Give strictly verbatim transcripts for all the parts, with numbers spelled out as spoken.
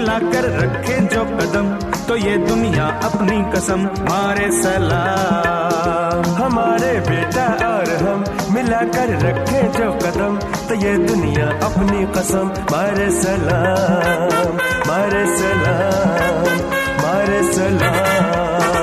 मिलाकर रखे जो कदम तो ये दुनिया अपनी कसम मारे सलाम। हमारे बेटा और हम मिलाकर रखे जो कदम तो ये दुनिया अपनी कसम मारे सलाम, मारे सलाम, मारे सलाम।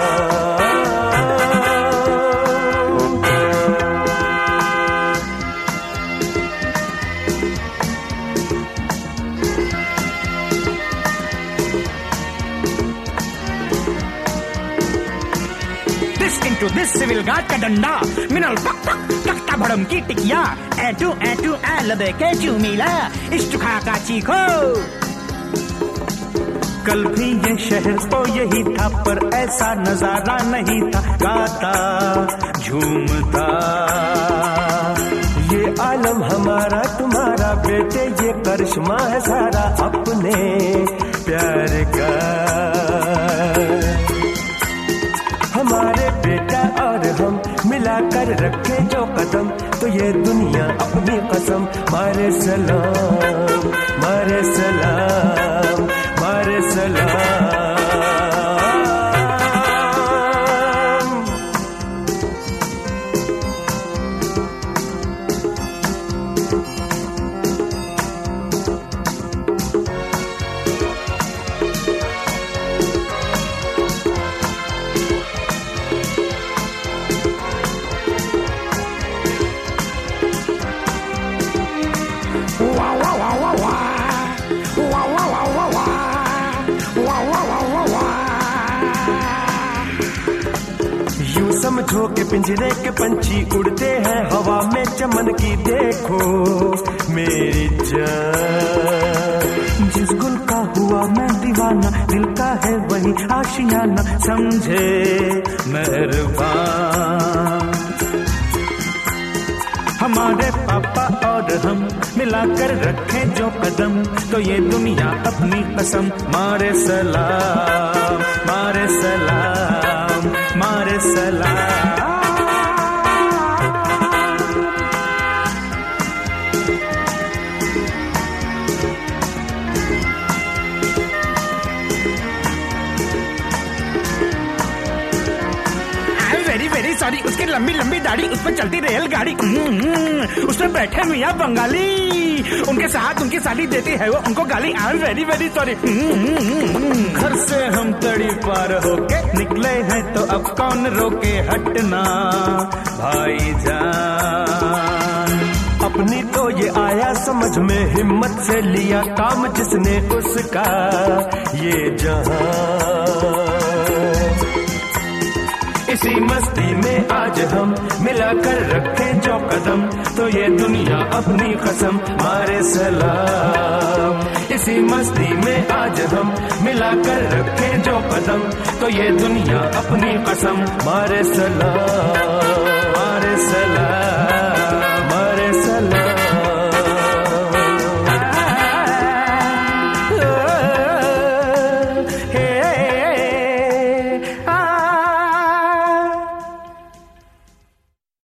Into this civil guard का डंडा मिनल पक पक तख्ता भड़म की टिकिया ऐटू ऐटू ऐ लबे के चूमीला इश्तुखा का चीखो। कल भी ये शहर तो यही था पर ऐसा नजारा नहीं था, गाता झूमता ये आलम हमारा तुम्हारा बेटे ये करिश्मा है सारा अपने प्यार का। हमारे बेटा और हम मिलाकर रखे जो कदम तो ये दुनिया अपनी कसम मारे सलाम, मारे सलाम, मारे सलाम। समझो के पिंजरे के पंछी उड़ते हैं हवा में चमन की, देखो मेरी जान। जिस गुल का हुआ मैं दीवाना दिल का है वही आशियाना, समझे मेहरबान। हमारे पापा और हम मिलाकर रखे जो कदम तो ये दुनिया अपनी कसम मारे सलाम, मारे सलाम, मारे सलाम। वेरी वेरी सॉरी, उसकी लंबी लंबी दाढ़ी, उस पर चलती रेलगाड़ी, उसमें बैठे मियाँ बंगाली, उनके साथ उनकी साली देती है वो उनको गाली। I am very very sorry. घर से हम तड़ी पार होके निकले हैं तो अब कौन रोके, हटना भाईजान। अपनी तो ये आया समझ में हिम्मत से लिया काम जिसने उसका ये जहां। इसी मस्ती में आज हम मिलाकर रखे जो कदम तो ये दुनिया अपनी कसम मारे सलाम। इसी मस्ती में आज हम मिलाकर रखे जो कदम तो ये दुनिया अपनी कसम मारे सलाम, मारे सलाम।